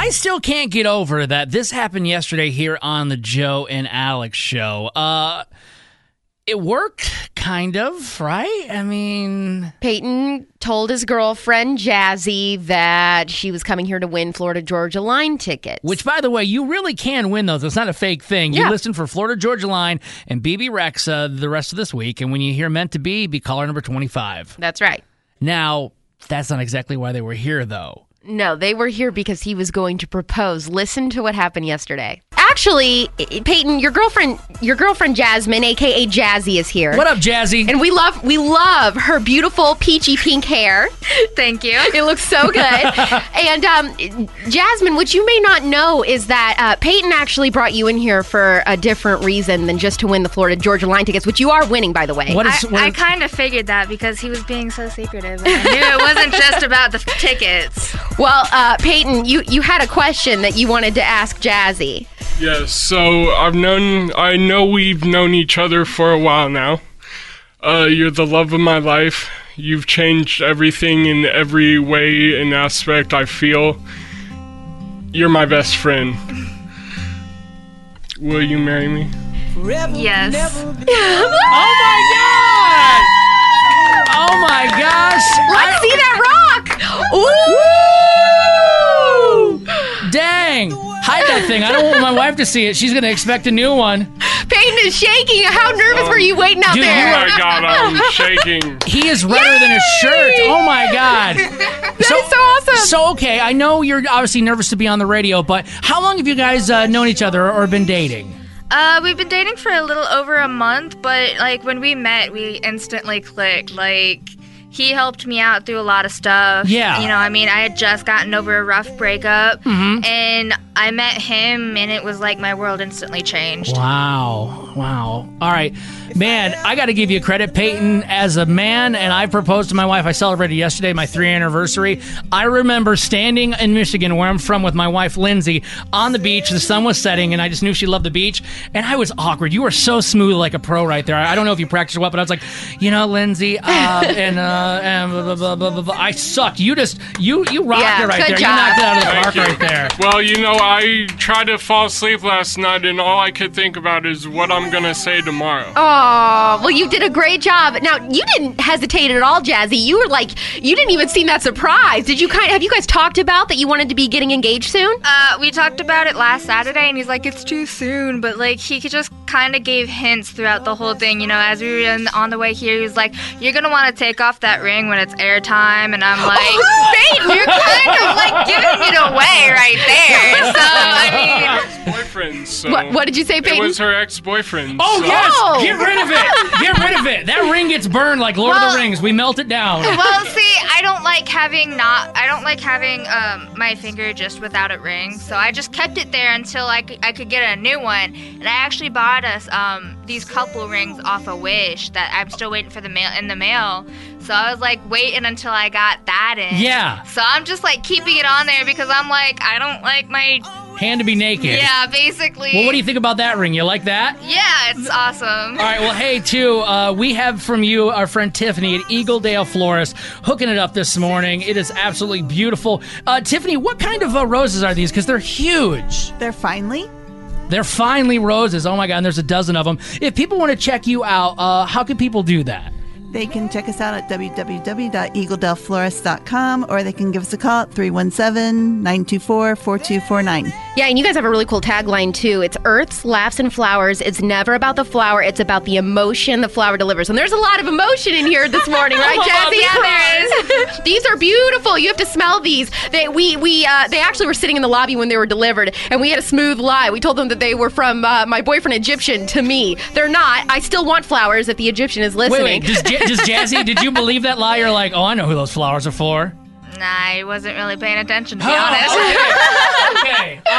I still can't get over that this happened yesterday here on the Joe and Alex show. It worked, kind of, right? I mean... Peyton told his girlfriend, Jazzy, that she was coming here to win Florida-Georgia Line tickets. Which, by the way, you really can win those. It's not a fake thing. You listen for Florida-Georgia Line and BB Rex the rest of this week, and when you hear Meant to Be caller number 25. That's right. Now, that's not exactly why they were here, though. No, they were here because he was going to propose. Listen to what happened yesterday. Actually, Peyton, your girlfriend Jasmine, aka Jazzy, is here. What up, Jazzy? And we love her beautiful peachy pink hair. Thank you. It looks so good. And Jasmine, what you may not know is that Peyton actually brought you in here for a different reason than just to win the Florida-Georgia Line tickets, which you are winning, by the way. I kind of figured that because he was being so secretive. And I knew it wasn't just about the tickets. Well, Peyton, you had a question that you wanted to ask Jazzy. Yes, so I know we've known each other for a while now. You're the love of my life. You've changed everything in every way and aspect I feel. You're my best friend. Will you marry me? Yes. Oh my God! Oh my gosh! Let's see that rock! Ooh! Dang! Hide that thing. I don't want my wife to see it. She's going to expect a new one. Peyton is shaking. How nervous were you waiting out Dude, there? Oh my God, I'm shaking. He is redder than his shirt. Oh my God. That is so awesome. So, okay, I know you're obviously nervous to be on the radio, but how long have you guys known each other or been dating? We've been dating for a little over a month, but like when we met, we instantly clicked. Like he helped me out through a lot of stuff. Yeah. You know, I mean, I had just gotten over a rough breakup, and I met him, and it was like my world instantly changed. Wow. All right. Man, I got to give you credit, Peyton. As a man, and I proposed to my wife. I celebrated yesterday my 3rd anniversary. I remember standing in Michigan, where I'm from, with my wife, Lindsay, on the beach. The sun was setting, and I just knew she loved the beach. And I was awkward. You were so smooth like a pro right there. I don't know if you practiced well, but I was like, Lindsay, and blah, blah, blah, blah. I sucked. You rocked it right there. Job. You knocked it out of the Thank park you. right there. Well, I tried to fall asleep last night, and all I could think about is what I'm going to say tomorrow. Oh, well, you did a great job. Now, you didn't hesitate at all, Jazzy. You were like, you didn't even seem that surprised. Have you guys talked about that you wanted to be getting engaged soon? We talked about it last Saturday, and he's like, it's too soon. But like, he just kind of gave hints throughout the whole thing. You know, as we were on the way here, he was like, you're going to want to take off that ring when it's airtime. And I'm like, Peyton, you're kind of like giving it away right there. So, I mean... Ex-boyfriend, so... What did you say, Peyton? It was her ex-boyfriend. Oh, so. yes! Oh. Get rid of it! Get rid of it! That ring gets burned like Lord of the Rings. We melt it down. Well, see, I don't like having my finger just without a ring, so I just kept it there until I could get a new one. And I actually bought us these couple rings off of Wish that I'm still waiting for the mail. So I was like waiting until I got that in. Yeah. So I'm just like keeping it on there because I'm like, I don't like my Hand to be naked. Yeah, basically. Well, what do you think about that ring? You like that? Yeah, it's awesome. All right, well, hey, too, we have from you our friend Tiffany at Eagledale Florist hooking it up this morning. It is absolutely beautiful. Tiffany, what kind of roses are these? Because they're huge. They're finely. They're finely roses. Oh, my God, and there's a dozen of them. If people want to check you out, how can people do that? They can check us out at www.eagledaleflorist.com, or they can give us a call at 317-924-4249. Yeah, and you guys have a really cool tagline, too. It's Earth's Laughs and Flowers. It's never about the flower. It's about the emotion the flower delivers. And there's a lot of emotion in here this morning, right, Jazzy? Yeah, there is. These are beautiful. You have to smell these. They actually were sitting in the lobby when they were delivered, and we had a smooth lie. We told them that they were from my boyfriend Egyptian to me. They're not. I still want flowers if the Egyptian is listening. Wait. Does Jazzy, did you believe that lie? You're like, oh, I know who those flowers are for. Nah, I wasn't really paying attention, to be honest. Okay. All right. Then we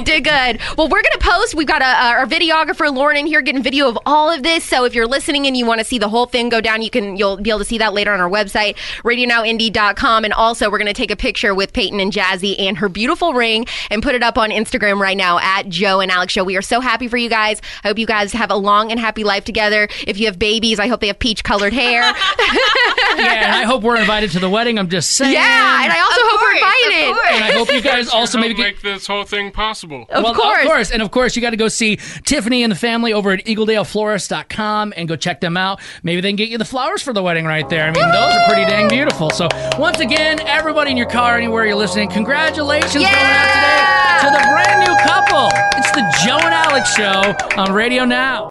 did good. Well, we're going to post. We've got our videographer, Lauren, in here getting video of all of this. So if you're listening and you want to see the whole thing go down, you'll be able to see that later on our website, radionowindy.com. And also, we're going to take a picture with Peyton and Jazzy and her beautiful ring and put it up on Instagram right now at Joe and Alex Show. We are so happy for you guys. I hope you guys have a long and happy life together. If you have babies, I hope they have peach-colored hair. Yeah, and I hope we're invited to the wedding. I'm just saying. Yeah, and I also hope we're invited. And I hope you guys also maybe make this whole thing possible. Of course. And of course, you got to go see Tiffany and the family over at EagledaleFlorist.com and go check them out. Maybe they can get you the flowers for the wedding right there. I mean, those are pretty dang beautiful. So once again, everybody in your car, anywhere you're listening, congratulations going out today to the brand new couple. It's the Joe and Alex Show on Radio Now.